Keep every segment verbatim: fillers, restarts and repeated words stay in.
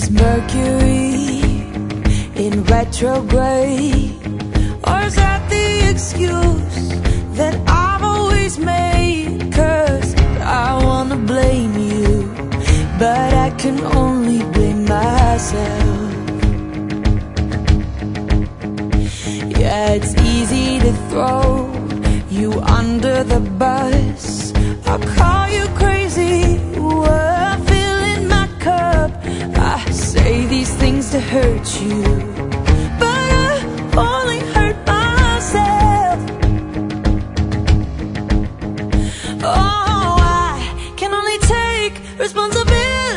Is Mercury in retrograde? Or is that the excuse that I've always made? Cause I wanna blame you, but I can only blame myself. Yeah, it's easy to throw you under the bus. I'll call you crazy, well, filling my cup. I say these things to hurt you, but I only hurt myself. Oh, I can only take responsibility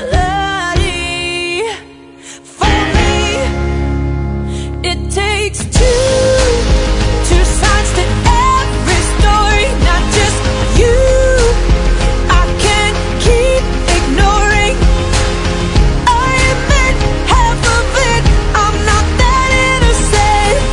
for me. It takes two, two sides to every story, not just you. I can't keep ignoring. I admit half of it, I'm not that innocent.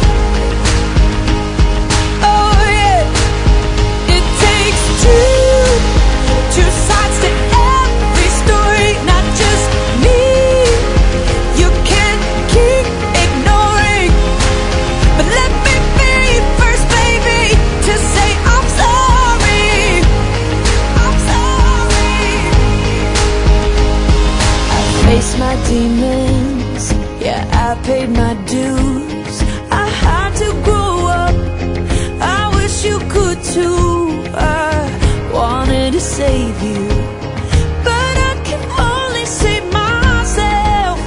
Oh yeah, it takes two, two sides to every story, not just me. You can't keep ignoring, but let me be first, baby, to say I'm sorry. I'm sorry. I faced my demons, yeah, I paid my dues. I had to grow up, I wish you could too. I wanted to save you, but I can only save myself.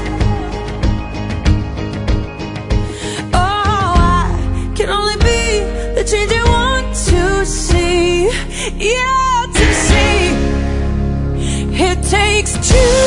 Oh, I can only be the change I want to see. Yeah, to see. It takes two